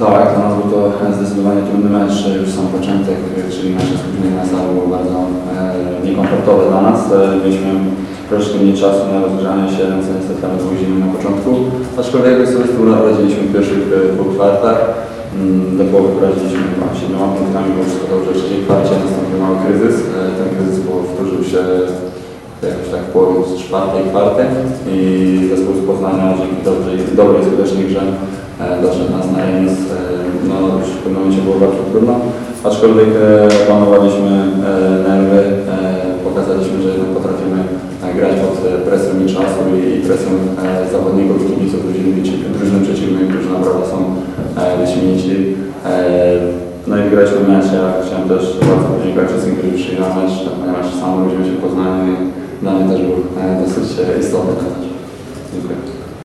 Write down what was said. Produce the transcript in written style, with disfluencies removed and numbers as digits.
Tak, dla nas był to zdecydowanie trudny mecz, już sam początek, czyli nasze spóźnienie na salę było bardzo niekomfortowe dla nas. Mieliśmy troszkę mniej czasu na rozgrzanie się, co niestety nawet później na początku. Aczkolwiek sobie z tym radziliśmy w pierwszych dwóch kwartach. Do połowy poradziliśmy 7 punktami, bo wszystko dobrze. W trzeciej kwarcie nastąpił mały kryzys. Ten kryzys powtórzył się jakoś tak w połowie z czwartej kwarty i zespół z Poznania dzięki dobrej skutecznej grze doszedł nas na remis. No już w pewnym momencie było bardzo trudno, aczkolwiek opanowaliśmy nerwy, pokazaliśmy, że jednak potrafimy grać pod presją i czasu i presją zawodników i kibiców drużyny przeciwnej, którzy naprawdę są wyśmienici. No i wygraliśmy mecz. Ja chciałem też bardzo podziękować wszystkim, którzy przyjechali na mecz, ponieważ sam urodziłem się w Poznaniu i dla mnie też był dosyć istotny.